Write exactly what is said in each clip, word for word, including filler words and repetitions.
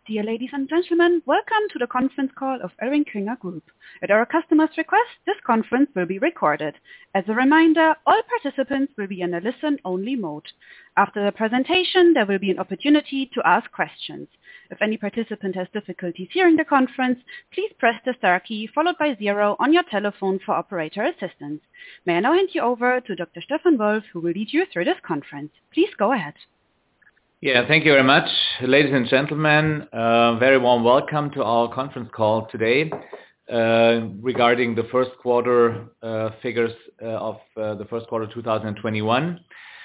Dear ladies and gentlemen, welcome to the conference call of ElringKlinger Group. At our customer's request, this conference will be recorded. As a reminder, all participants will be in a listen-only mode. After the presentation, there will be an opportunity to ask questions. If any participant has difficulties hearing the conference, please press the star key followed by zero on your telephone for operator assistance. May I now hand you over to Doctor Stefan Wolf, who will lead you through this conference. Please go ahead. Yeah, thank you very much, ladies and gentlemen. Uh, very warm welcome to our conference call today uh, regarding the first quarter uh, figures uh, of uh, the first quarter two thousand twenty-one.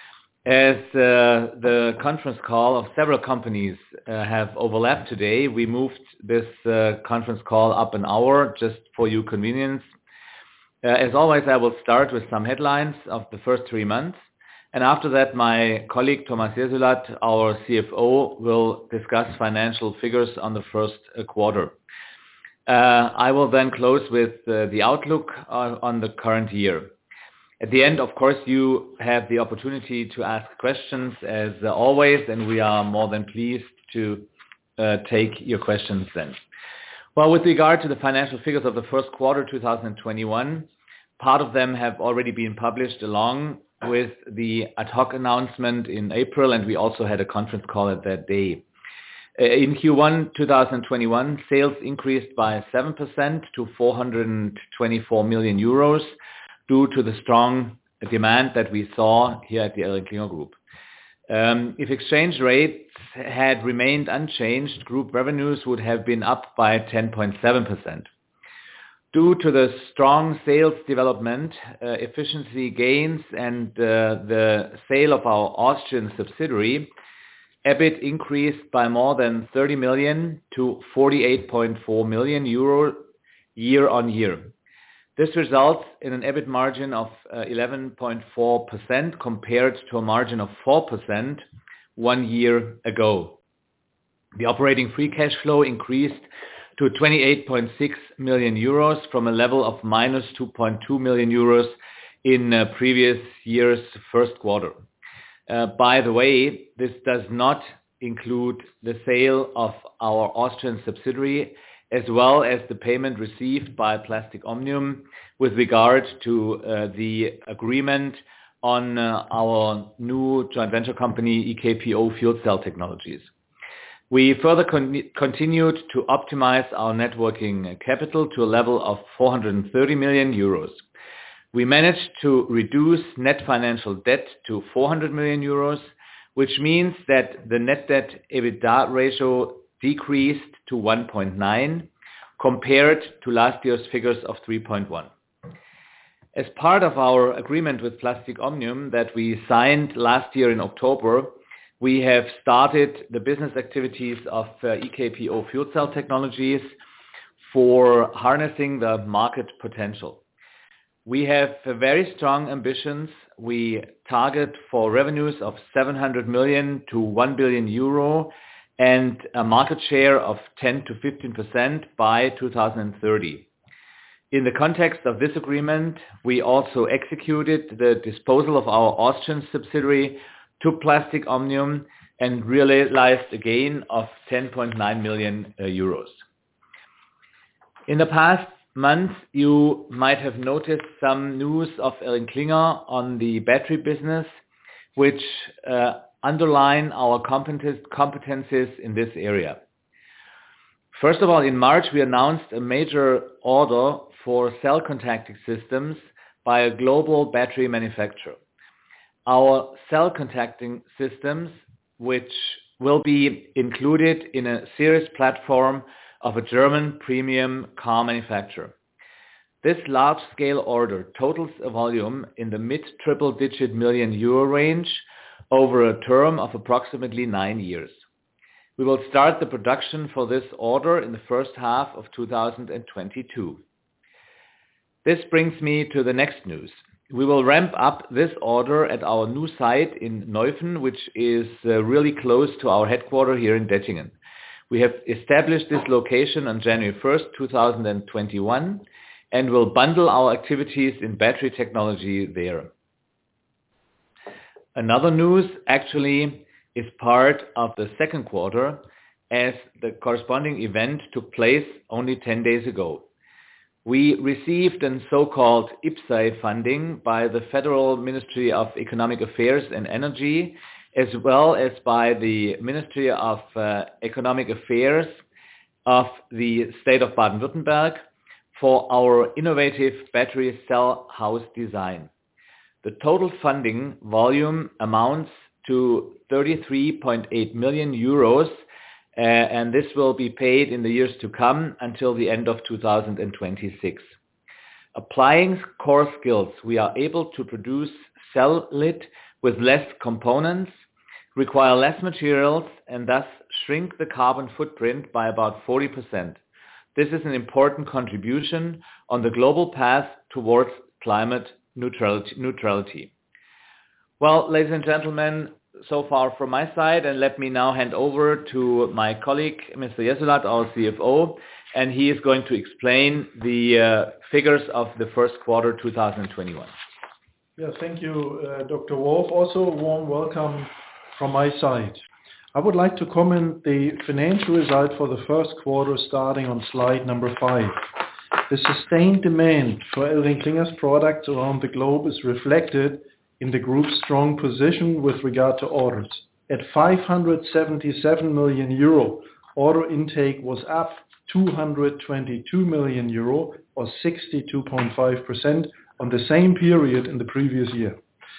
As uh, the conference call of several companies uh, have overlapped today, we moved this uh, conference call up an hour just for your convenience. Uh, as always, I will start with some headlines of the first three months. And after that, my colleague Thomas Jesulat, our C F O, will discuss financial figures on the first uh, quarter. Uh, I will then close with uh, the outlook uh, on the current year. At the end, of course, you have the opportunity to ask questions as uh, always, and we are more than pleased to uh, take your questions then. Well, with regard to the financial figures of the first quarter two thousand twenty-one, part of them have already been published along with the ad hoc announcement in April, and we also had a conference call at that day. Uh, in Q one two thousand twenty-one, sales increased by seven percent to four hundred twenty-four million euros due to the strong demand that we saw here at the ElringKlinger Group. Um, if exchange rates had remained unchanged, group revenues would have been up by ten point seven percent. Due to the strong sales development, uh, efficiency gains, and uh, the sale of our Austrian subsidiary, EBIT increased by more than thirty million to forty-eight point four million euro year on year. This results in an EBIT margin of uh, eleven point four percent compared to a margin of four percent one year ago. The operating free cash flow increased to twenty-eight point six million euros from a level of minus two point two million euros in uh, previous year's first quarter. Uh, by the way, this does not include the sale of our Austrian subsidiary as well as the payment received by Plastic Omnium with regard to uh, the agreement on uh, our new joint venture company E K P O Fuel Cell Technologies. We further con- continued to optimize our net working capital to a level of four hundred thirty million euros. We managed to reduce net financial debt to four hundred million euros, which means that the net debt EBITDA ratio decreased to one point nine compared to last year's figures of three point one. As part of our agreement with Plastic Omnium that we signed last year in October, we have started the business activities of uh, E K P O Fuel Cell Technologies for harnessing the market potential. We have uh, very strong ambitions. We target for revenues of seven hundred million to one billion euro and a market share of ten to fifteen percent by two thousand thirty. In the context of this agreement, we also executed the disposal of our Austrian subsidiary to Plastic Omnium and realized a gain of ten point nine million euros. In the past month, you might have noticed some news of ElringKlinger on the battery business, which uh, underline our competence, competencies in this area. First of all, in March, we announced a major order for cell contacting systems by a global battery manufacturer. Our cell contacting systems, which will be included in a series platform of a German premium car manufacturer. This large-scale order totals a volume in the mid-triple-digit million euro range over a term of approximately nine years. We will start the production for this order in the first half of two thousand twenty-two. This brings me to the next news. We will ramp up this order at our new site in Neuffen, which is uh, really close to our headquarters here in Dettingen. We have established this location on January first, two thousand twenty-one, and will bundle our activities in battery technology there. Another news actually is part of the second quarter, as the corresponding event took place only ten days ago. We received a so-called I P S E funding by the Federal Ministry of Economic Affairs and Energy, as well as by the Ministry of uh, Economic Affairs of the state of Baden-Württemberg for our innovative battery cell house design. The total funding volume amounts to thirty-three point eight million euros, uh, and this will be paid in the years to come until the end of two thousand twenty-six. Applying core skills, we are able to produce cell lid with less components, require less materials, and thus shrink the carbon footprint by about forty percent. This is an important contribution on the global path towards climate neutrality. neutrality. Well, ladies and gentlemen, so far from my side, and let me now hand over to my colleague, Mister Jessulat, our C F O, and he is going to explain the uh, figures of the first quarter two thousand twenty-one. Yeah, thank you, uh, Doctor Wolf. Also, a warm welcome from my side. I would like to comment the financial result for the first quarter starting on slide number five. The sustained demand for ElringKlinger's products around the globe is reflected in the group's strong position with regard to orders. At five hundred seventy-seven million euro, order intake was up two hundred twenty-two million euro or sixty-two point five percent on the same period in the previous year.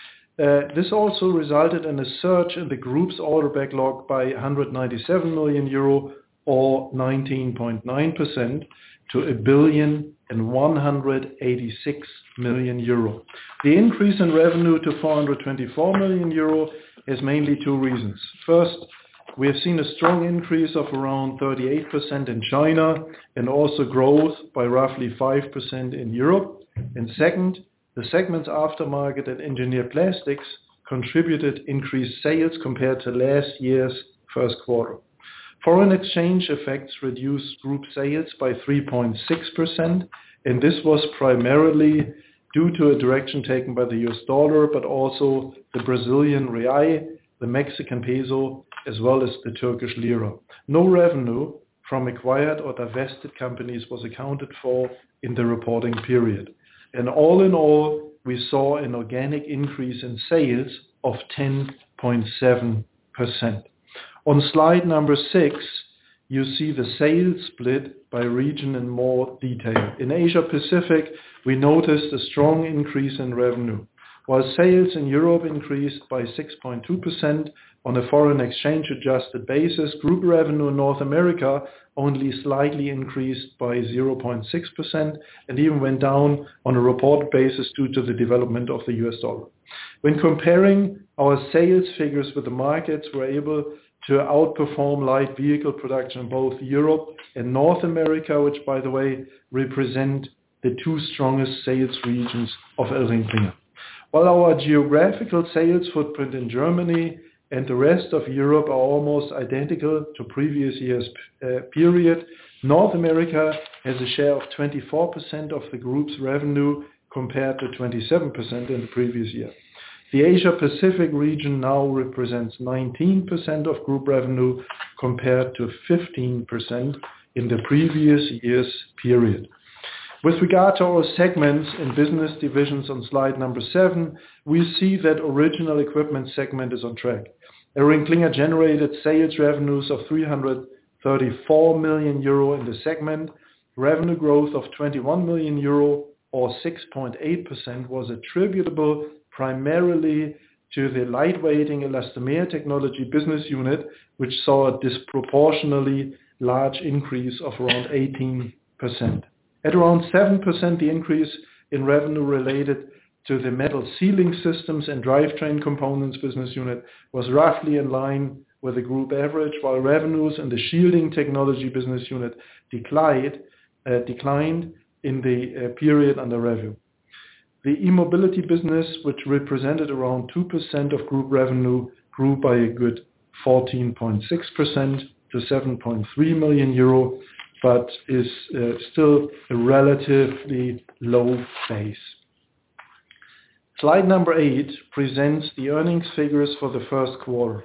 Uh, this also resulted in a surge in the group's order backlog by one hundred ninety-seven million euro or nineteen point nine percent to a billion and one hundred eighty-six million euro. The increase in revenue to four hundred twenty-four million euro has mainly two reasons. First, we have seen a strong increase of around thirty-eight percent in China and also growth by roughly five percent in Europe. And second, the segments aftermarket and engineered plastics contributed increased sales compared to last year's first quarter. Foreign exchange effects reduced group sales by three point six percent, and this was primarily due to a direction taken by the U S dollar, but also the Brazilian real, the Mexican peso, as well as the Turkish lira. No revenue from acquired or divested companies was accounted for in the reporting period. And all in all, we saw an organic increase in sales of ten point seven percent. On slide number six, you see the sales split by region in more detail. In Asia Pacific, we noticed a strong increase in revenue. While sales in Europe increased by six point two percent on a foreign exchange adjusted basis, group revenue in North America only slightly increased by zero point six percent and even went down on a reported basis due to the development of the U S dollar. When comparing our sales figures with the markets, we're able to outperform light vehicle production in both Europe and North America, which, by the way, represent the two strongest sales regions of ElringKlinger. While our geographical sales footprint in Germany and the rest of Europe are almost identical to previous year's uh, period, North America has a share of twenty-four percent of the group's revenue compared to twenty-seven percent in the previous year. The Asia Pacific region now represents nineteen percent of group revenue compared to fifteen percent in the previous year's period. With regard to our segments and business divisions on slide number seven, we see that original equipment segment is on track. ElringKlinger generated sales revenues of three hundred thirty-four million euro in the segment. Revenue growth of twenty-one million euro or six point eight percent was attributable primarily to the lightweighting elastomer technology business unit, which saw a disproportionately large increase of around eighteen percent. At around seven percent, the increase in revenue related to the metal sealing systems and drivetrain components business unit was roughly in line with the group average, while revenues in the shielding technology business unit declined, uh, declined in the uh, period under review. The e-mobility business, which represented around two percent of group revenue, grew by a good fourteen point six percent to seven point three million euro, but is uh, still a relatively low base. Slide number eight presents the earnings figures for the first quarter.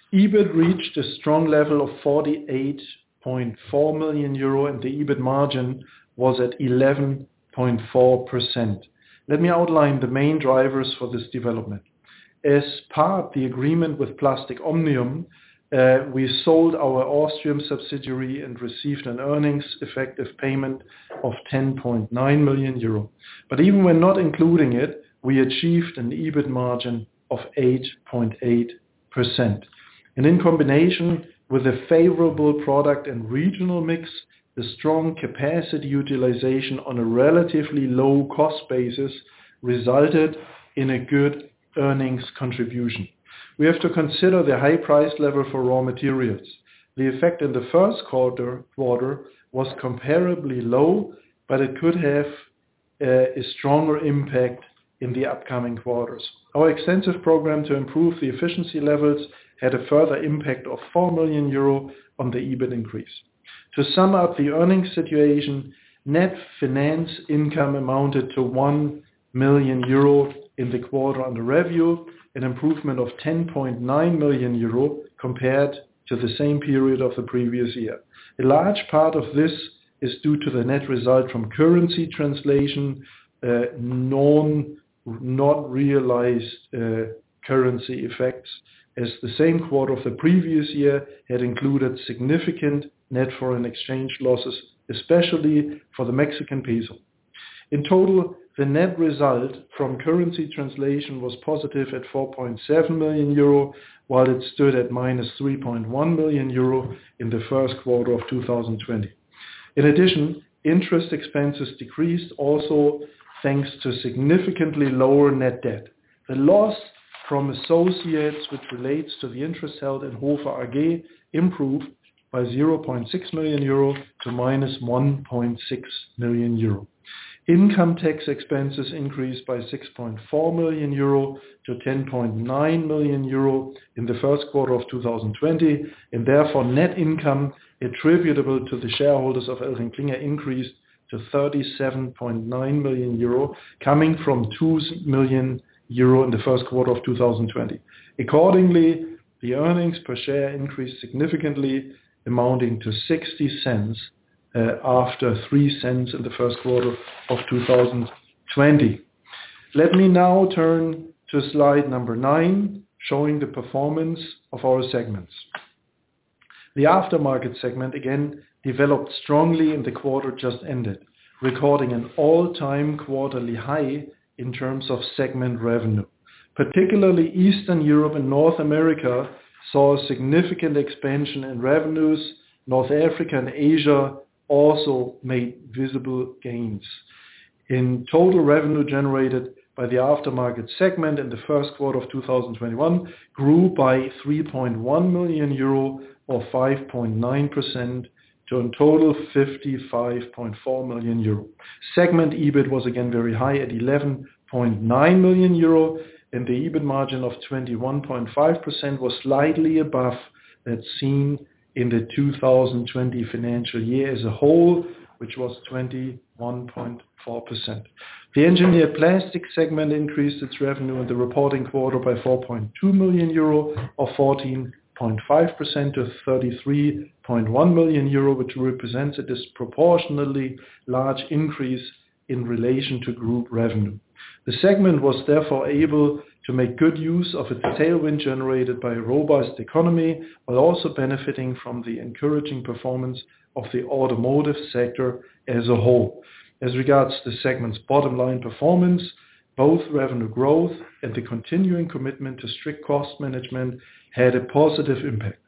EBIT reached a strong level of forty-eight point four million euro and the EBIT margin was at eleven point four percent. Let me outline the main drivers for this development. As part of the agreement with Plastic Omnium, uh, we sold our Austrian subsidiary and received an earnings effective payment of ten point nine million euro. But even when not including it, we achieved an EBIT margin of eight point eight percent. And in combination with a favorable product and regional mix, the strong capacity utilization on a relatively low cost basis resulted in a good earnings contribution. We have to consider the high price level for raw materials. The effect in the first quarter, quarter was comparably low, but it could have uh, a stronger impact in the upcoming quarters. Our extensive program to improve the efficiency levels had a further impact of four million euro on the EBIT increase. To sum up the earnings situation, net finance income amounted to one million euro in the quarter under review, an improvement of ten point nine million euro compared to the same period of the previous year. A large part of this is due to the net result from currency translation, uh, non, not realized uh, currency effects, as the same quarter of the previous year had included significant net foreign exchange losses, especially for the Mexican peso. In total, the net result from currency translation was positive at four point seven million euro, while it stood at minus three point one million euro in the first quarter of two thousand twenty. In addition, interest expenses decreased also thanks to significantly lower net debt. The loss from associates, which relates to the interest held in Hofer A G, improved by zero point six million euro to minus one point six million euro. Income tax expenses increased by six point four million euro to ten point nine million euro in the first quarter of two thousand twenty, and therefore net income attributable to the shareholders of ElringKlinger increased to thirty-seven point nine million euro, coming from two million euro in the first quarter of two thousand twenty. Accordingly, the earnings per share increased significantly, amounting to sixty cents uh, after three cents in the first quarter of two thousand twenty. Let me now turn to slide number nine, showing the performance of our segments. The aftermarket segment again developed strongly in the quarter just ended, recording an all-time quarterly high in terms of segment revenue. Particularly Eastern Europe and North America saw a significant expansion in revenues. North Africa and Asia also made visible gains. In total, revenue generated by the aftermarket segment in the first quarter of two thousand twenty-one grew by three point one million euro or five point nine percent to a total fifty-five point four million euro. Segment EBIT was again very high at eleven point nine million euro, and the EBIT margin of twenty-one point five percent was slightly above that seen in the two thousand twenty financial year as a whole, which was twenty-one point four percent. The engineered plastics segment increased its revenue in the reporting quarter by four point two million euro or fourteen point five percent to thirty-three point one million euro, which represents a disproportionately large increase in relation to group revenue. The segment was therefore able to make good use of its tailwind generated by a robust economy, while also benefiting from the encouraging performance of the automotive sector as a whole. As regards the segment's bottom line performance, both revenue growth and the continuing commitment to strict cost management had a positive impact.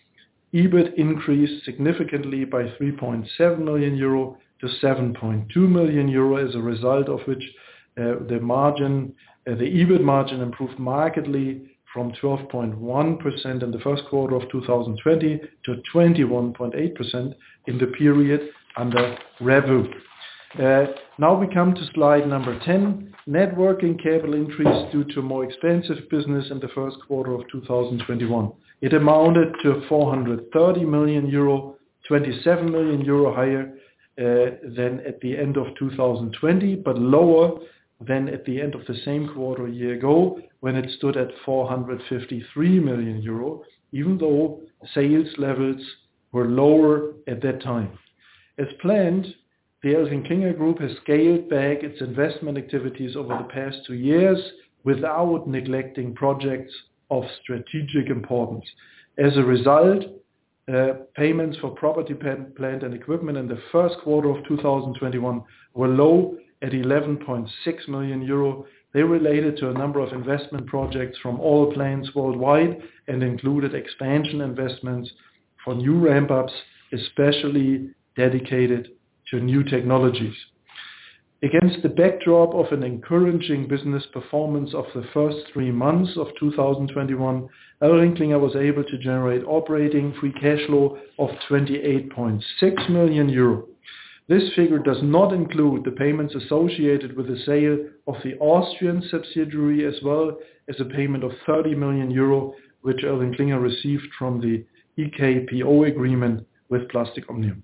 EBIT increased significantly by three point seven million euro to seven point two million euro, as a result of which uh, the margin, uh, the EBIT margin improved markedly from twelve point one percent in the first quarter of two thousand twenty to twenty-one point eight percent in the period under review. Uh, now we come to slide number ten. Net working capital increased due to more expensive business in the first quarter of two thousand twenty-one. It amounted to four hundred thirty million euro, twenty-seven million euro higher uh, than at the end of two thousand twenty, but lower than at the end of the same quarter a year ago, when it stood at four hundred fifty-three million euro, even though sales levels were lower at that time. As planned, the ElringKlinger Group has scaled back its investment activities over the past two years without neglecting projects of strategic importance. As a result, uh, payments for property, plant and equipment in the first quarter of two thousand twenty-one were low at eleven point six million euro. They related to a number of investment projects from all plants worldwide and included expansion investments for new ramp-ups, especially dedicated to new technologies. Against the backdrop of an encouraging business performance of the first three months of two thousand twenty-one, ElringKlinger was able to generate operating free cash flow of twenty-eight point six million euro. This figure does not include the payments associated with the sale of the Austrian subsidiary, as well as a payment of thirty million euro, which ElringKlinger received from the E K P O agreement with Plastic Omnium.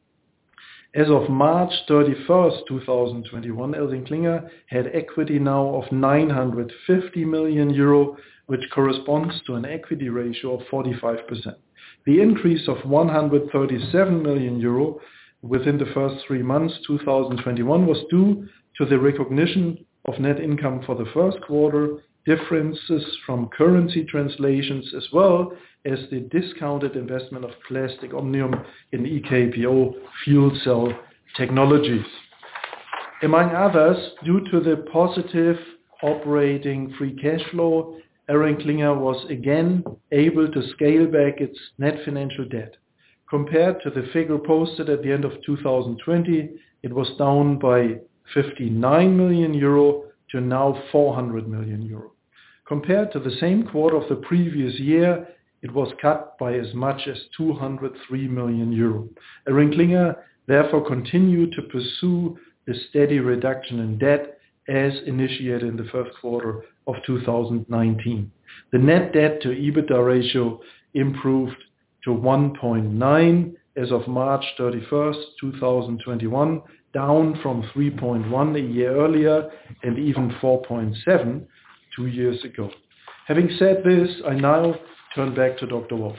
As of March thirty-first, two thousand twenty-one, ElringKlinger had equity now of nine hundred fifty million euro, which corresponds to an equity ratio of forty-five percent. The increase of one hundred thirty-seven million euro within the first three months two thousand twenty-one was due to the recognition of net income for the first quarter, differences from currency translations, as well as the discounted investment of Plastic Omnium in E K P O fuel cell technologies. Among others, due to the positive operating free cash flow, ElringKlinger was again able to scale back its net financial debt. Compared to the figure posted at the end of two thousand twenty, it was down by fifty-nine million euro to now four hundred million euro. Compared to the same quarter of the previous year, it was cut by as much as two hundred three million euro. ElringKlinger therefore continued to pursue the steady reduction in debt as initiated in the first quarter of two thousand nineteen. The net debt to EBITDA ratio improved to one point nine as of March thirty-first, two thousand twenty-one, down from three point one a year earlier and even four point seven two years ago. Having said this, I now turn back to Doctor Wolf.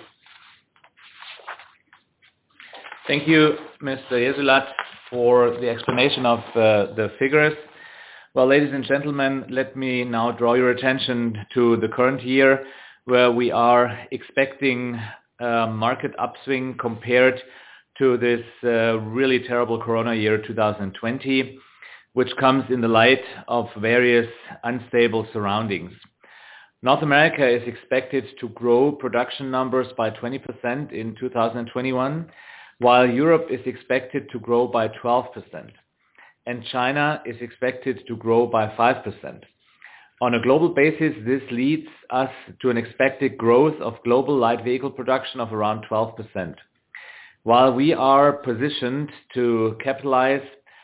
Thank you, Mister Jesulat, for the explanation of uh, the figures. Well, ladies and gentlemen, let me now draw your attention to the current year, where we are expecting a market upswing compared to this uh, really terrible corona year two thousand twenty, which comes in the light of various unstable surroundings. North America is expected to grow production numbers by twenty percent in two thousand twenty-one, while Europe is expected to grow by twelve percent, and China is expected to grow by five percent. On a global basis, this leads us to an expected growth of global light vehicle production of around twelve percent. While we are positioned to capitalize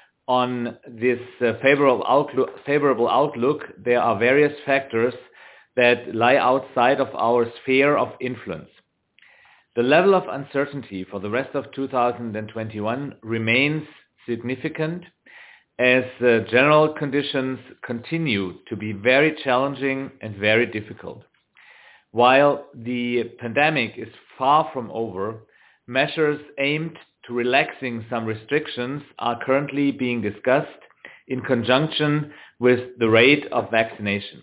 on this uh, favorable outlook, favorable outlook, there are various factors that lie outside of our sphere of influence. The level of uncertainty for the rest of two thousand twenty-one remains significant, as uh, general conditions continue to be very challenging and very difficult. While the pandemic is far from over, measures aimed to relaxing some restrictions are currently being discussed in conjunction with the rate of vaccination.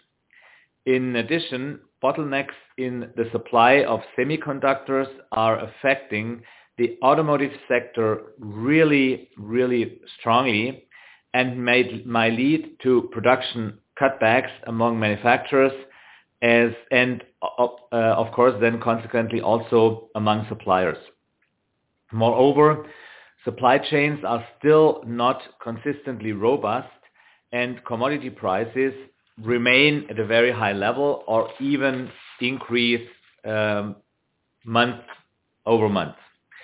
In addition, bottlenecks in the supply of semiconductors are affecting the automotive sector really, really strongly and may, may lead to production cutbacks among manufacturers as, and uh, of course then consequently also among suppliers. Moreover, supply chains are still not consistently robust and commodity prices remain at a very high level or even increase um, month over month.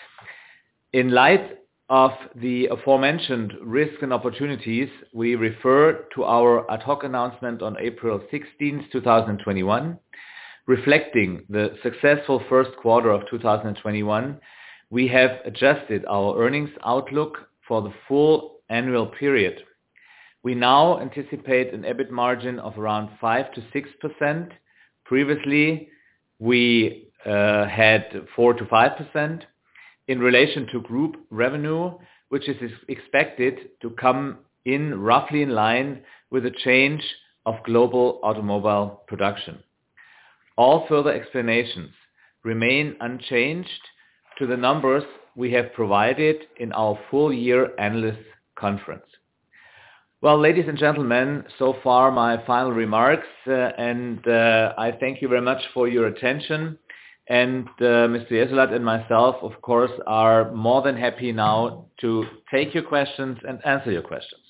In light of the aforementioned risks and opportunities, we refer to our ad hoc announcement on April sixteenth, two thousand twenty-one. Reflecting the successful first quarter of two thousand twenty-one, we have adjusted our earnings outlook for the full annual period. We now anticipate an EBIT margin of around five to six percent. Previously, we uh, had four to five percent in relation to group revenue, which is expected to come in roughly in line with the change of global automobile production. All further explanations remain unchanged to the numbers we have provided in our full year analyst conference. Well, ladies and gentlemen, so far my final remarks, uh, and uh, I thank you very much for your attention. And uh, Mister Jessulat and myself, of course, are more than happy now to take your questions and answer your questions.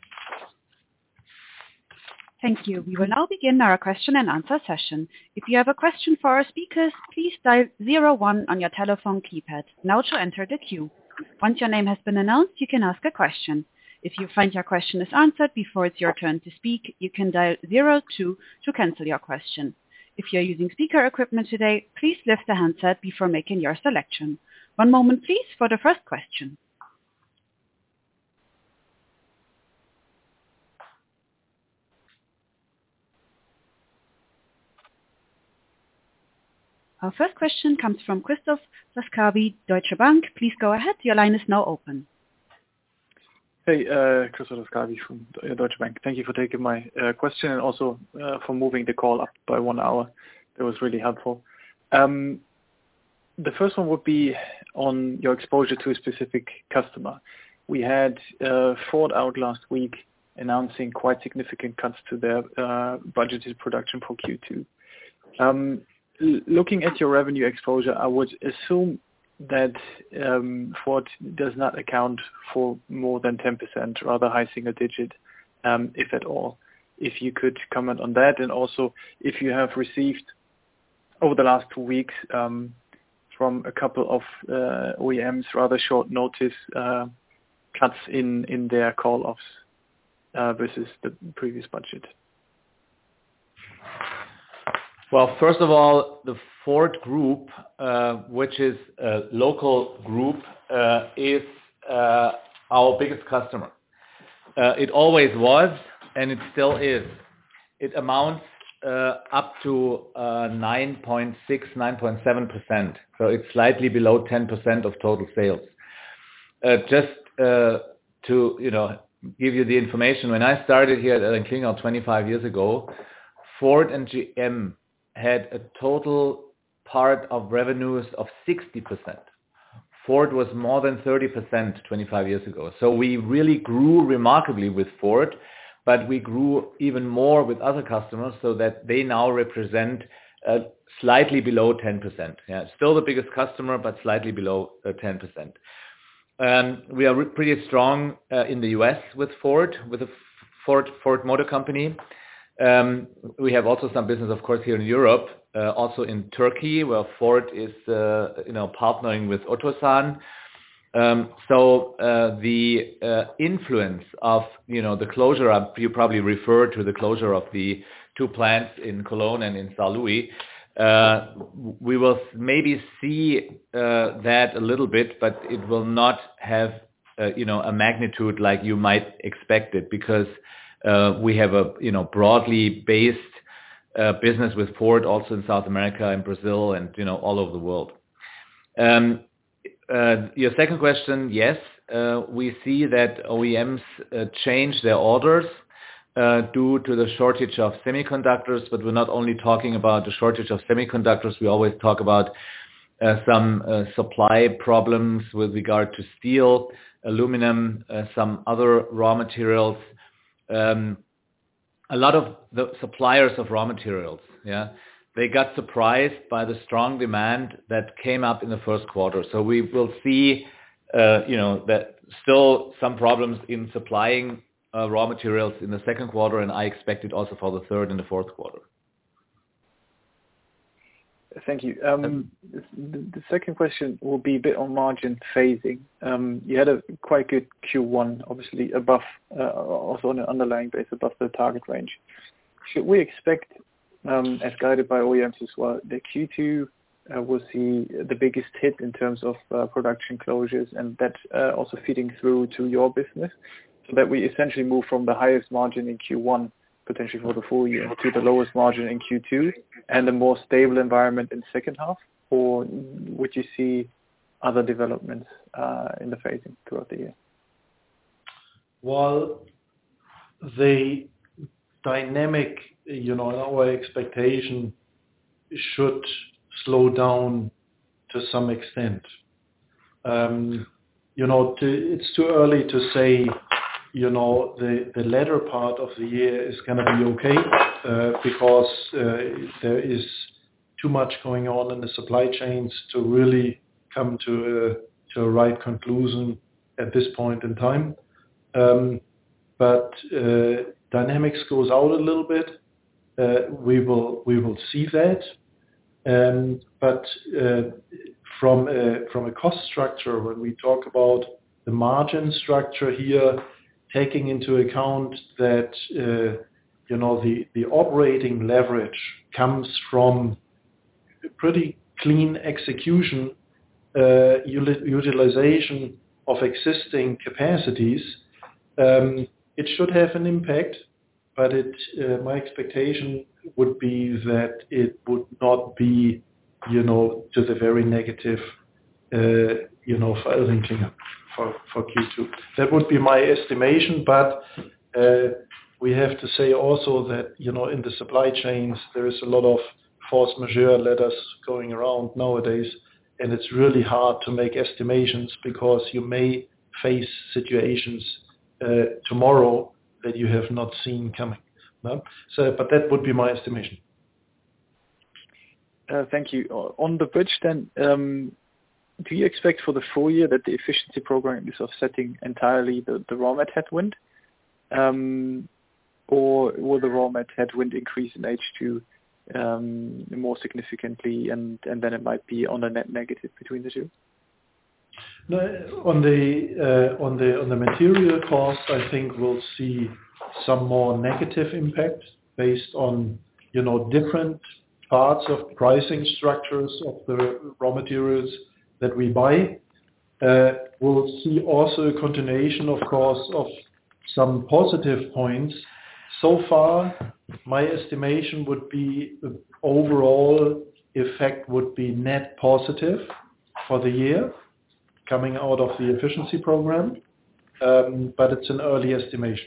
Thank you. We will now begin our question and answer session. If you have a question for our speakers, please dial zero one on your telephone keypad now to enter the queue. Once your name has been announced, you can ask a question. If you find your question is answered before it's your turn to speak, you can dial zero two to cancel your question. If you're using speaker equipment today, please lift the handset before making your selection. One moment, please, for the first question. Our first question comes from Christoph Laskawi, Deutsche Bank. Please go ahead. Your line is now open. Hey, uh, Christoph Laskawi from Deutsche Bank. Thank you for taking my uh, question and also uh, for moving the call up by one hour. That was really helpful. Um, the first one would be on your exposure to a specific customer. We had uh, Ford out last week announcing quite significant cuts to their uh, budgeted production for Q two. Um, l- looking at your revenue exposure, I would assume that um, Ford does not account for more than ten percent, rather high single digit, um, if at all. If you could comment on that, and also if you have received over the last two weeks um, from a couple of uh, O E Ms rather short notice uh, cuts in, in their call-offs uh, versus the previous budget. Well, first of all, the Ford Group, uh, which is a local group, uh, is uh, our biggest customer. Uh, it always was, and it still is. It amounts uh, up to uh, nine point six, nine point seven percent. So it's slightly below ten percent of total sales. Uh, just uh, to you know give you the information, when I started here at ElringKlinger twenty-five years ago, Ford and G M had a total part of revenues of sixty percent. Ford was more than thirty percent twenty-five years ago. So we really grew remarkably with Ford, but we grew even more with other customers so that they now represent uh, slightly below ten percent. Yeah, still the biggest customer, but slightly below uh, ten percent. Um, we are re- pretty strong uh, in the U S with Ford, with the Ford, Ford Motor Company. Um, we have also some business, of course, here in Europe, uh, also in Turkey, where Ford is, uh, you know, partnering with Otosan. Um, so uh, the uh, influence of, you know, the closure, uh, you probably refer to the closure of the two plants in Cologne and in Saint Louis. Uh, we will maybe see uh, that a little bit, but it will not have, uh, you know, a magnitude like you might expect it, because Uh, we have a, you know, broadly based uh, business with Ford also in South America and Brazil and, you know, all over the world. Um, uh, your second question, yes, uh, we see that O E Ms uh, change their orders uh, due to the shortage of semiconductors, but we're not only talking about the shortage of semiconductors, we always talk about uh, some uh, supply problems with regard to steel, aluminum, uh, some other raw materials. Um, a lot of the suppliers of raw materials, yeah, they got surprised by the strong demand that came up in the first quarter. So we will see, uh, you know, that still some problems in supplying uh, raw materials in the second quarter, and I expect it also for the third and the fourth quarter. Thank you. Um, the, the second question will be a bit on margin phasing. Um, you had a quite good Q one, obviously above, uh, also on an underlying base above the target range. Should we expect, um, as guided by O E Ms as well, that Q two uh, will see the biggest hit in terms of uh, production closures, and that uh, also feeding through to your business, so that we essentially move from the highest margin in Q one potentially for the full year to the lowest margin in Q two and a more stable environment in the second half? or would you see other developments uh, in the phasing throughout the year? Well, the dynamic, you know, our expectation should slow down to some extent. Um, you know, to, it's too early to say, you know, the, the latter part of the year is going to be okay uh, because uh, there is too much going on in the supply chains to really come to a, to a right conclusion at this point in time. Um, but uh, dynamics goes out a little bit. Uh, we will we will see that. Um, but uh, from a, from a cost structure, when we talk about the margin structure here, taking into account that uh, you know the, the operating leverage comes from pretty clean execution, uh, utilization of existing capacities, um, it should have an impact. But it, uh, my expectation would be that it would not be, you know, to the very negative, uh, you know, for ElringKlinger for, for Q two. That would be my estimation, but uh, we have to say also that, you know, in the supply chains, there is a lot of force majeure letters going around nowadays, and it's really hard to make estimations because you may face situations uh, tomorrow that you have not seen coming. No? So, but that would be my estimation. Uh, thank you. On the bridge then, um, do you expect for the full year that the efficiency program is offsetting entirely the, the raw mat headwind? Um, or will the raw mat headwind increase in H two um, more significantly, and, and then it might be on a net negative between the two? No, on the uh, on the on the material cost, I think we'll see some more negative impact based on, you know, different parts of pricing structures of the raw materials that we buy. Uh, we'll see also a continuation, of course, of some positive points. So far, my estimation would be the overall effect would be net positive for the year, coming out of the efficiency program, um, but it's an early estimation.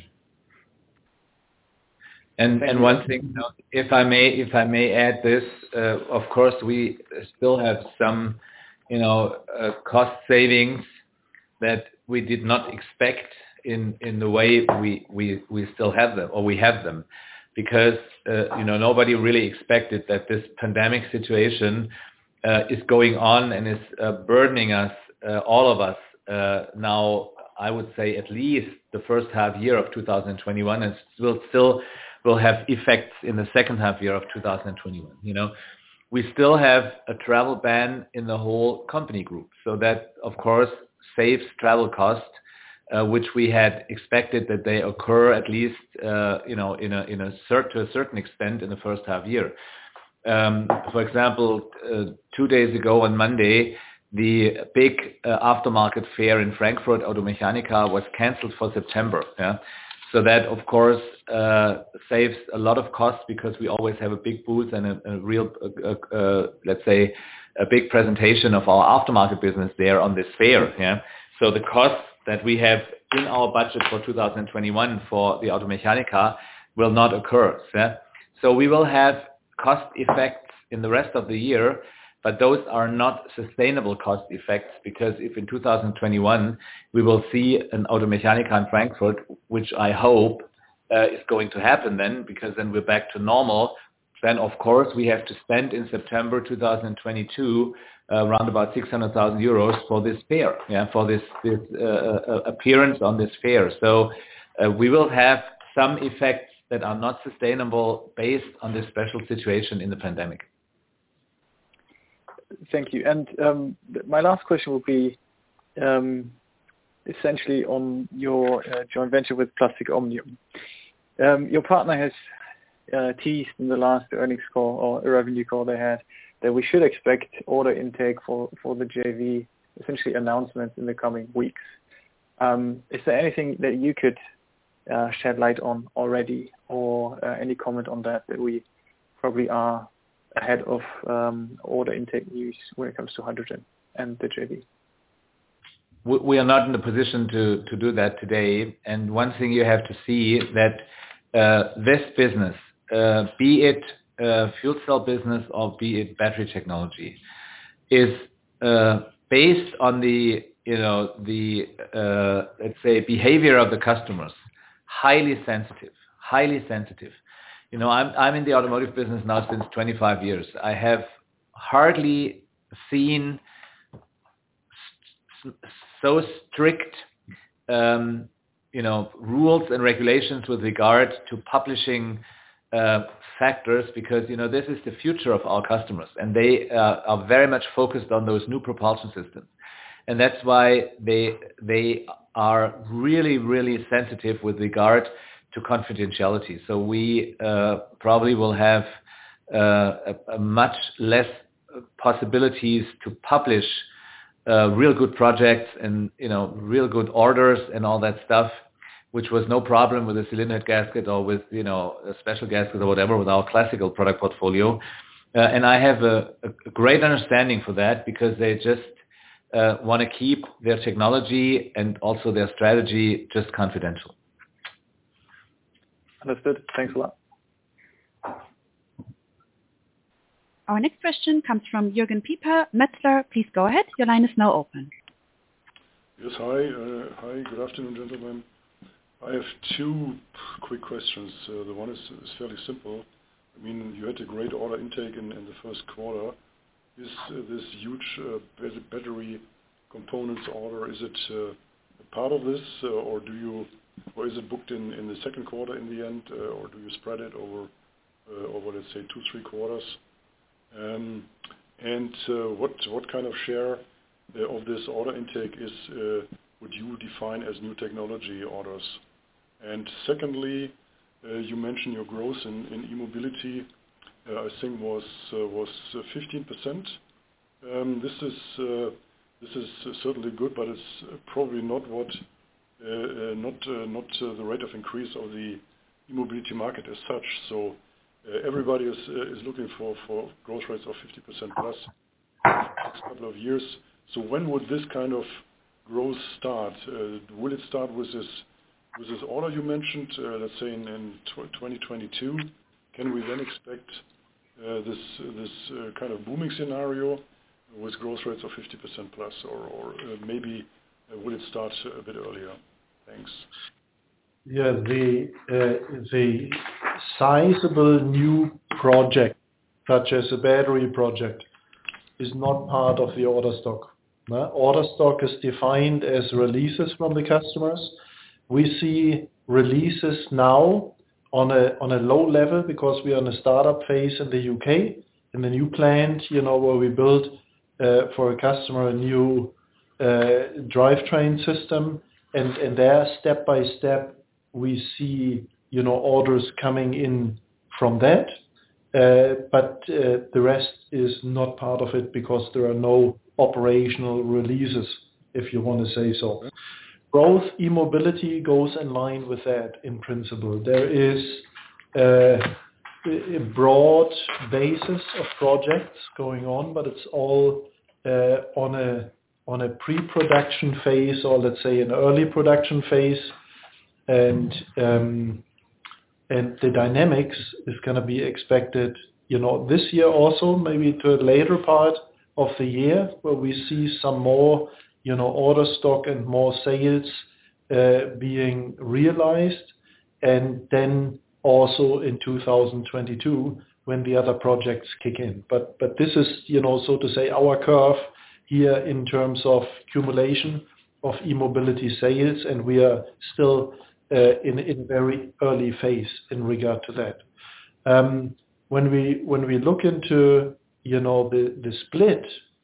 And and one thing, if I may, if I may add this, uh, of course we still have some, you know, uh, cost savings that we did not expect in in the way we we we still have them, or we have them, because uh, you know, nobody really expected that this pandemic situation uh, is going on and is uh, burdening us. Uh, all of us uh, now, I would say at least the first half year of two thousand twenty-one, and will still will have effects in the second half year of two thousand twenty-one. You know, we still have a travel ban in the whole company group, so that of course saves travel costs, uh, which we had expected that they occur at least, uh, you know, in a in a cert- to a certain extent in the first half year. Um, for example, uh, two days ago on Monday, the big uh, aftermarket fair in Frankfurt, Automechanika, was cancelled for September. Yeah? So that, of course, uh, saves a lot of costs because we always have a big booth and a, a real, uh, uh, let's say, a big presentation of our aftermarket business there on this fair. Yeah? So the costs that we have in our budget for two thousand twenty-one for the Automechanika will not occur. Yeah? So we will have cost effects in the rest of the year, but those are not sustainable cost effects, because if in two thousand twenty-one we will see an Automechanika in Frankfurt, which I hope uh, is going to happen then, because then we're back to normal, then of course we have to spend in September two thousand twenty-two uh, around about six hundred thousand euros for this fair, yeah, for this, this uh, uh, appearance on this fair. So uh, we will have some effects that are not sustainable based on this special situation in the pandemic. Thank you. And um, th- my last question will be um, essentially on your uh, joint venture with Plastic Omnium. Um, your partner has uh, teased in the last earnings call or a revenue call they had that we should expect order intake for, for the J V, essentially announcements in the coming weeks. Um, is there anything that you could uh, shed light on already, or uh, any comment on that that we probably are ahead of um, order intake news when it comes to hydrogen and the J V? We are not in a position to, to do that today. And one thing you have to see that uh, this business, uh, be it uh, fuel cell business or be it battery technology, is uh, based on the, you know, the, uh, let's say, behavior of the customers, highly sensitive, highly sensitive. You know, I'm, I'm in the automotive business now since twenty-five years. I have hardly seen so strict, um, you know, rules and regulations with regard to publishing uh, factors, because, you know, this is the future of our customers, and they uh, are very much focused on those new propulsion systems. And that's why they they are really, really sensitive with regard to confidentiality. So we uh, probably will have uh, a, a much less possibilities to publish Uh, real good projects and, you know, real good orders and all that stuff, which was no problem with a cylinder head gasket or with, you know, a special gasket or whatever with our classical product portfolio. Uh, and I have a, a great understanding for that, because they just uh, want to keep their technology and also their strategy just confidential. Understood. Thanks a lot. Our next question comes from Jürgen Pieper, Metzler. Please go ahead. Your line is now open. Yes, hi. Uh, hi, good afternoon, gentlemen. I have two quick questions. Uh, the one is, is fairly simple. I mean, you had a great order intake in, in the first quarter. Is uh, this huge uh, battery components order, is it uh, a part of this, uh, or do you, or is it booked in, in the second quarter in the end, uh, or do you spread it over, uh, over let's say, two, three quarters? Um, and uh, what what kind of share uh, of this order intake is uh, would you define as new technology orders? And secondly, uh, you mentioned your growth in, in e-mobility. Uh, I think was uh, was uh, fifteen percent. Um, this is uh, this is uh, certainly good, but it's uh, probably not what uh, uh, not uh, not uh, the rate of increase of the e-mobility market as such. So. Uh, everybody is uh, is looking for, for growth rates of fifty percent plus in the next couple of years. So when would this kind of growth start? Uh, will it start with this with this order you mentioned, uh, let's say in, in twenty twenty-two? Can we then expect uh, this this uh, kind of booming scenario with growth rates of fifty percent plus, or, or uh, maybe uh, will it start a bit earlier? Thanks. Yeah, the uh, the sizable new project, such as a battery project, is not part of the order stock. No? Order stock is defined as releases from the customers. We see releases now on a on a low level because we are in a startup phase in the U K, in the new plant, you know, where we build uh, for a customer a new uh, drivetrain system, and and there step by step we see, you know, orders coming in from that, uh, but uh, the rest is not part of it because there are no operational releases, if you want to say so. Growth e-mobility goes in line with that in principle. There is uh, a broad basis of projects going on, but it's all uh, on a on a pre-production phase, or let's say an early production phase. And um, and the dynamics is going to be expected, you know, this year also, maybe to a later part of the year, where we see some more, you know, order stock and more sales uh, being realized, and then also in two thousand twenty-two when the other projects kick in. But but this is, you know, so to say, our curve here in terms of accumulation of e-mobility sales, and we are still Uh, in in very early phase in regard to that. Um, when we when we look into, you know, the the split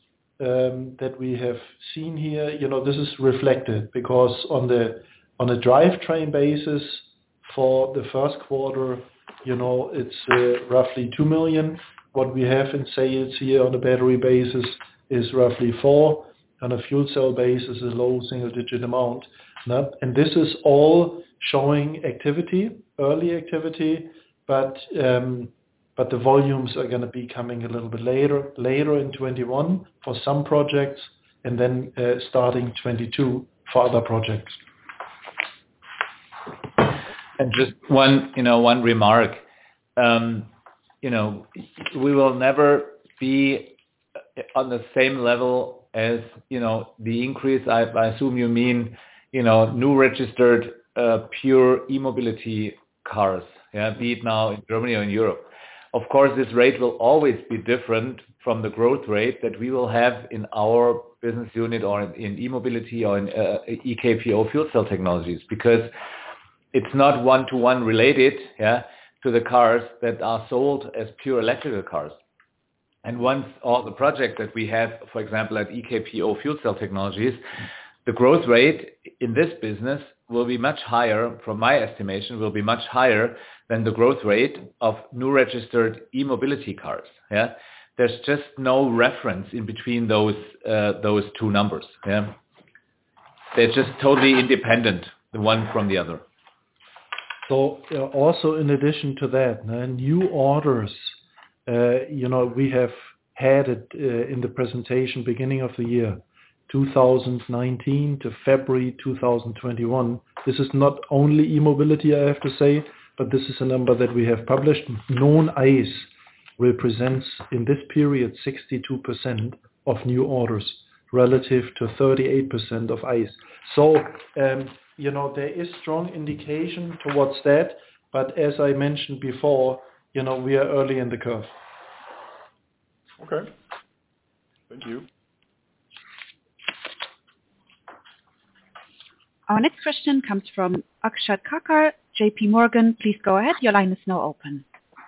um, that we have seen here, you know, this is reflected because on the on a drivetrain basis for the first quarter, you know, it's uh, roughly two million. What we have in sales here on a battery basis is roughly four. On a fuel cell basis, a low single-digit amount. No? And this is all showing activity, early activity, but um, but the volumes are going to be coming a little bit later, later in twenty-one for some projects, and then uh, starting twenty-two for other projects. And just one, you know, one remark. Um, you know, we will never be on the same level as, you know, the increase. I, I assume you mean, you know, new registered uh, pure e-mobility cars, yeah, be it now in Germany or in Europe. Of course, this rate will always be different from the growth rate that we will have in our business unit or in, in e-mobility or in uh, E K P O fuel cell technologies, because it's not one-to-one related, yeah, to the cars that are sold as pure electrical cars. And once all the projects that we have, for example, at E K P O fuel cell technologies, the growth rate in this business will be much higher, from my estimation, will be much higher than the growth rate of new registered e-mobility cars. Yeah, there's just no reference in between those uh, those two numbers. Yeah, they're just totally independent, the one from the other. So uh, also in addition to that, uh, new orders, uh, you know, we have had it uh, in the presentation beginning of the year, two thousand nineteen to February two thousand twenty-one. This is not only e-mobility, I have to say, but this is a number that we have published. Non-ICE represents in this period sixty-two percent of new orders relative to thirty-eight percent of ICE. So, um, you know, there is strong indication towards that, but as I mentioned before, you know, we are early in the curve. Okay. Thank you. Our next question comes from Akshat Kacker, J P Morgan. Please go ahead. Your line is now open.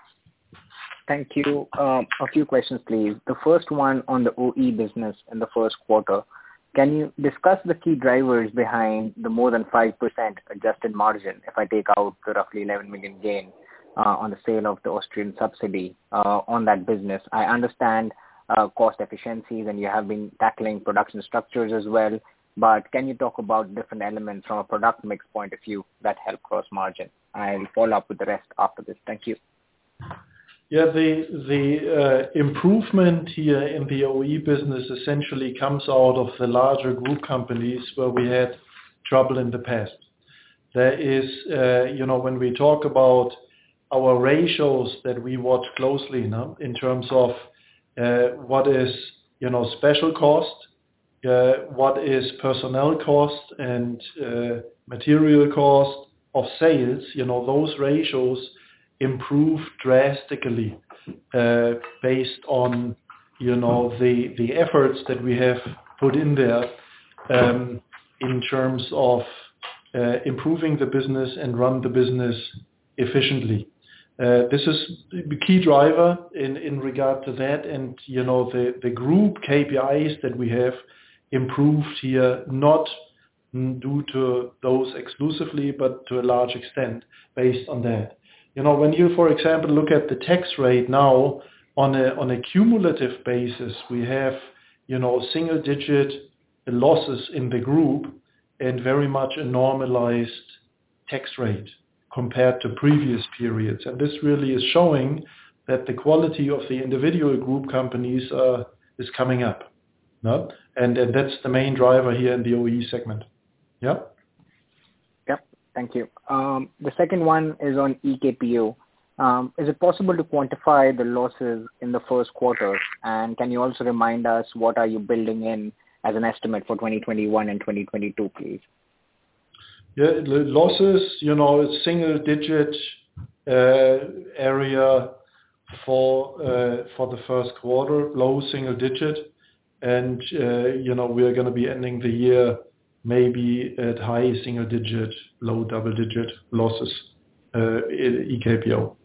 Thank you. Um, a few questions, please. The first one on the O E business in the first quarter. Can you discuss the key drivers behind the more than five percent adjusted margin if I take out the roughly eleven million gain uh, on the sale of the Austrian subsidy uh, on that business? I understand uh, cost efficiencies and you have been tackling production structures as well, but can you talk about different elements from a product mix point of view that help gross margin? I'll follow up with the rest after this. Thank you. Yeah, the the uh, improvement here in the O E business essentially comes out of the larger group companies where we had trouble in the past. There is, uh, you know, when we talk about our ratios that we watch closely now in terms of uh, what is, you know, special cost, uh, what is personnel cost and uh, material cost of sales, you know, those ratios improve drastically uh, based on, you know, the the efforts that we have put in there um, in terms of uh, improving the business and run the business efficiently. Uh, this is the key driver in, in regard to that, and you know the, the group K P Is that we have improved here, not due to those exclusively, but to a large extent based on that. You know, when you, for example, look at the tax rate now on a on a cumulative basis, we have, you know, single-digit losses in the group and very much a normalized tax rate compared to previous periods. And this really is showing that the quality of the individual group companies uh, is coming up. No? And, and that's the main driver here in the O E segment. Yeah. Thank you. Um, the second one is on E K P O. Um, is it possible to quantify the losses in the first quarter? And can you also remind us what are you building in as an estimate for twenty twenty-one and twenty twenty-two, please? Yeah, the losses, you know, it's single-digit uh, area for uh, for the first quarter, low single-digit, and uh, you know we are going to be ending the year maybe at high single-digit, low double-digit losses uh, in E K P O.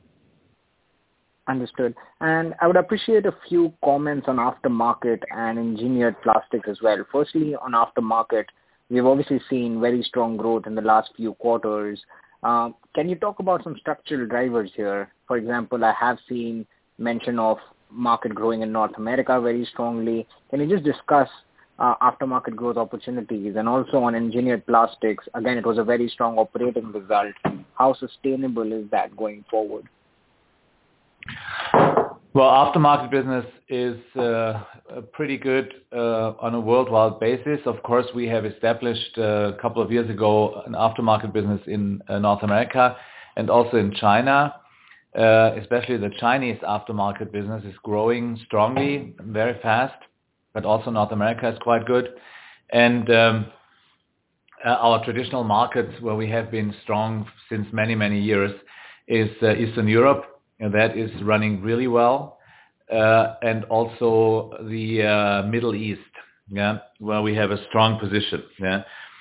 Understood. And I would appreciate a few comments on aftermarket and engineered plastics as well. Firstly, on aftermarket, we've obviously seen very strong growth in the last few quarters. Uh, can you talk about some structural drivers here? For example, I have seen mention of market growing in North America very strongly. Can you just discuss Uh, aftermarket growth opportunities? And also on engineered plastics, again, it was a very strong operating result. How sustainable is that going forward? Well, aftermarket business is uh, pretty good uh, on a worldwide basis. Of course, we have established uh, a couple of years ago an aftermarket business in uh, North America and also in China. Uh, especially the Chinese aftermarket business is growing strongly, very fast, but also North America is quite good. And um, uh, our traditional markets where we have been strong since many, many years is uh, Eastern Europe. And that is running really well, uh, and also the uh, Middle East, yeah, where we have a strong position. Yeah,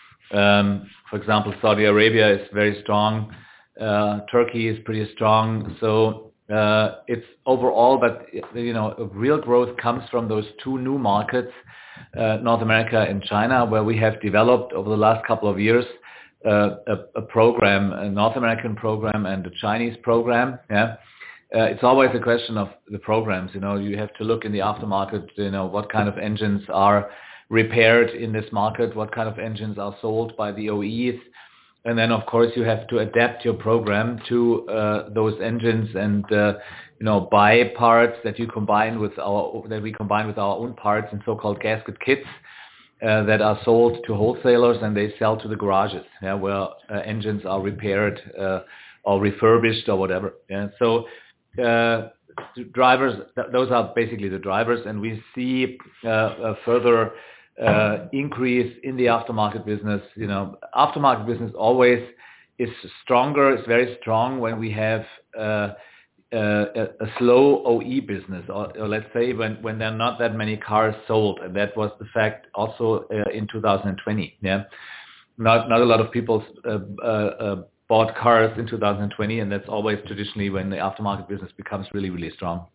um, for example, Saudi Arabia is very strong. Uh, Turkey is pretty strong. So uh, it's overall, but you know, real growth comes from those two new markets, uh, North America and China, where we have developed over the last couple of years uh, a, a program, a North American program and a Chinese program. Yeah. Uh, it's always a question of the programs. You know, you have to look in the aftermarket, you know, what kind of engines are repaired in this market, what kind of engines are sold by the O Es. And then, of course, you have to adapt your program to uh, those engines and, uh, you know, buy parts that you combine with our, that we combine with our own parts in so-called gasket kits uh, that are sold to wholesalers and they sell to the garages, yeah, where uh, engines are repaired uh, or refurbished or whatever. Yeah. So, Uh, drivers, th- those are basically the drivers, and we see uh, a further uh, increase in the aftermarket business. You know, aftermarket business always is stronger, is very strong when we have uh, uh, a, a slow O E business, or, or let's say when, when there are not that many cars sold, and that was the fact also uh, in two thousand twenty. Yeah, not not a lot of people Uh, uh, uh, bought cars in two thousand twenty, and that's always traditionally when the aftermarket business becomes really, really strong.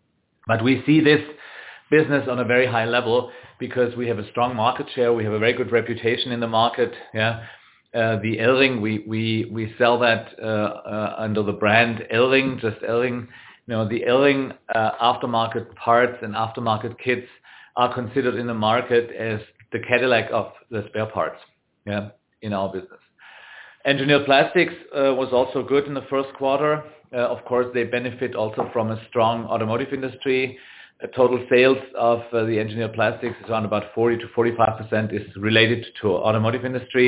But we see this business on a very high level because we have a strong market share. We have a very good reputation in the market. Yeah, uh, the Elring, we we we sell that uh, uh, under the brand Elring, just Elring. You know, the Elring uh, aftermarket parts and aftermarket kits are considered in the market as the Cadillac of the spare parts. Yeah, in our business. Engineered Plastics uh, was also good in the first quarter. Uh, of course, they benefit also from a strong automotive industry. Uh, total sales of uh, the Engineered Plastics is around about forty to forty-five percent is related to automotive industry.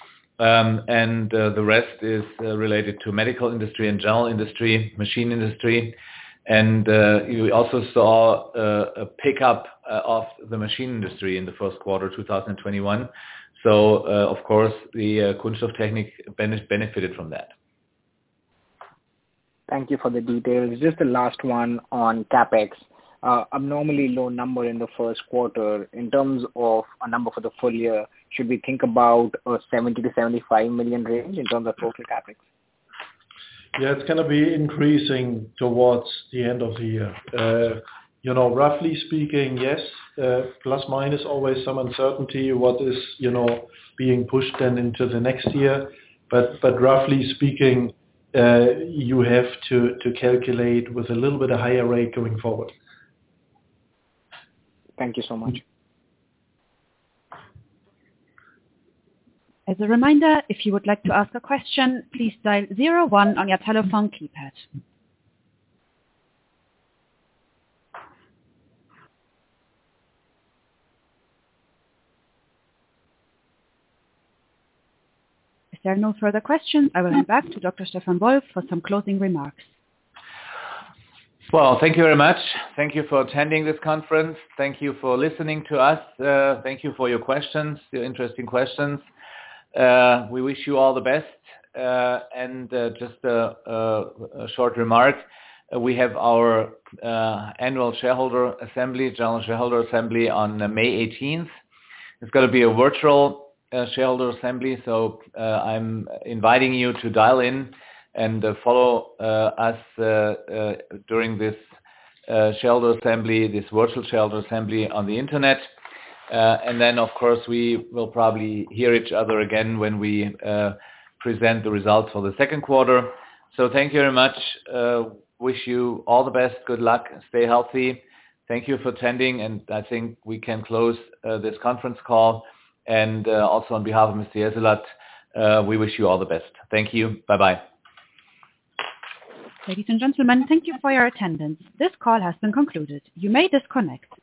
Um, and uh, the rest is uh, related to medical industry and general industry, machine industry. And uh, you also saw uh, a pickup uh, of the machine industry in the first quarter two thousand twenty-one. So, uh, of course, the uh, Kunststofftechnik benefited from that. Thank you for the details. Just the last one on CapEx. Uh, abnormally low number in the first quarter. In terms of a number for the full year, should we think about a seventy to seventy-five million range in terms of total CapEx? Yeah, it's going to be increasing towards the end of the year. Uh, You know, roughly speaking, yes, uh, plus minus always some uncertainty what is, you know, being pushed then into the next year. But but roughly speaking, uh, you have to, to calculate with a little bit of higher rate going forward. Thank you so much. As a reminder, if you would like to ask a question, please dial zero one on your telephone keypad. If there are no further questions, I will hand back to Doctor Stefan Wolf for some closing remarks. Well, thank you very much. Thank you for attending this conference. Thank you for listening to us. Uh, thank you for your questions, your interesting questions. Uh, we wish you all the best. Uh, and uh, just a, a, a short remark. Uh, we have our uh, annual shareholder assembly, general shareholder assembly on uh, May eighteenth. It's going to be a virtual uh, shareholder assembly, so uh, I'm inviting you to dial in and uh, follow uh, us uh, uh, during this uh, shareholder assembly, this virtual shareholder assembly on the internet. Uh, and then, of course, we will probably hear each other again when we uh, present the results for the second quarter. So thank you very much. Uh, wish you all the best. Good luck. Stay healthy. Thank you for attending. And I think we can close uh, this conference call. And uh, also on behalf of Mister Jeselat, uh, we wish you all the best. Thank you. Bye-bye. Ladies and gentlemen, thank you for your attendance. This call has been concluded. You may disconnect.